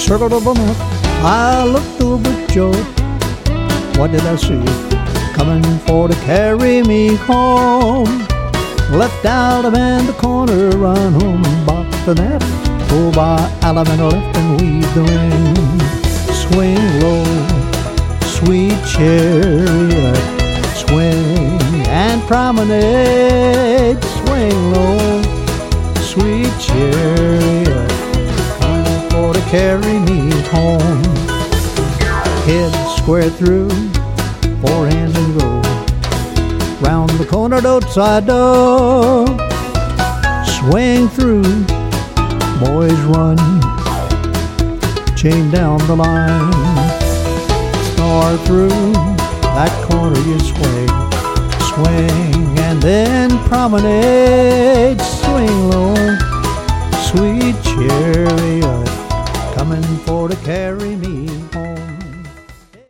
circled of a month. I looked over at Joe. What did I see? Coming for to carry me home. Left Alabama in the corner, run home and box the net. Pull by Alabama left and weave the ring. Swing low, sweet chariot. Swing and promenade. Swing low, sweet chariot. Coming for to carry me home. Head square through, forehand and go. Round the corner, outside door. Swing through, boys run. Chain down the line. Star through, that corner you swing. Swing and then promenade. Swing low, sweet chariot. Coming for to carry me home.